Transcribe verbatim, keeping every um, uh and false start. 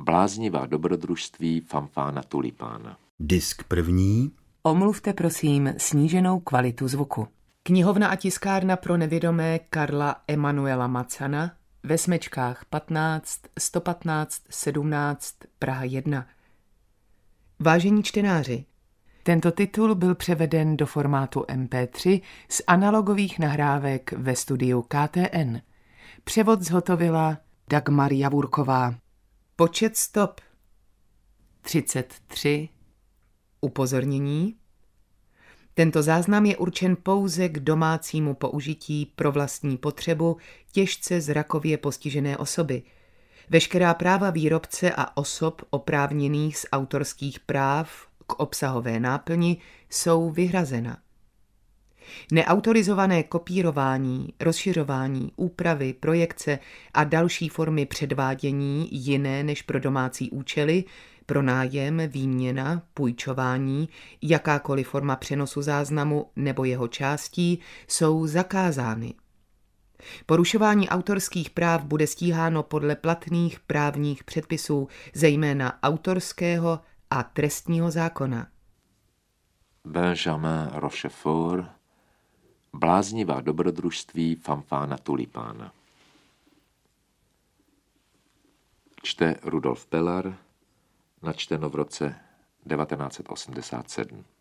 Bláznivá dobrodružství Fanfána Tulipána. Disk první. Omluvte prosím sníženou kvalitu zvuku. Knihovna a tiskárna pro nevědomé Karla Emanuela Macana ve Smečkách patnáct, sto patnáct, sedmnáct, Praha jedna. Vážení čtenáři, tento titul byl převeden do formátu em pé tři z analogových nahrávek ve studiu K T N. Převod zhotovila Dagmar Javurková. Počet stop třicet tři. Upozornění. Tento záznam je určen pouze k domácímu použití pro vlastní potřebu těžce zrakově postižené osoby. Veškerá práva výrobce a osob oprávněných z autorských práv k obsahové náplni jsou vyhrazena. Neautorizované kopírování, rozšiřování, úpravy, projekce a další formy předvádění jiné než pro domácí účely, pronájem, výměna, půjčování, jakákoliv forma přenosu záznamu nebo jeho částí jsou zakázány. Porušování autorských práv bude stíháno podle platných právních předpisů, zejména autorského a trestního zákona. Benjamin Rochefort. Bláznivá dobrodružství Fanfána Tulipána. Čte Rudolf Pelar, načteno v roce devatenáct set osmdesát sedm.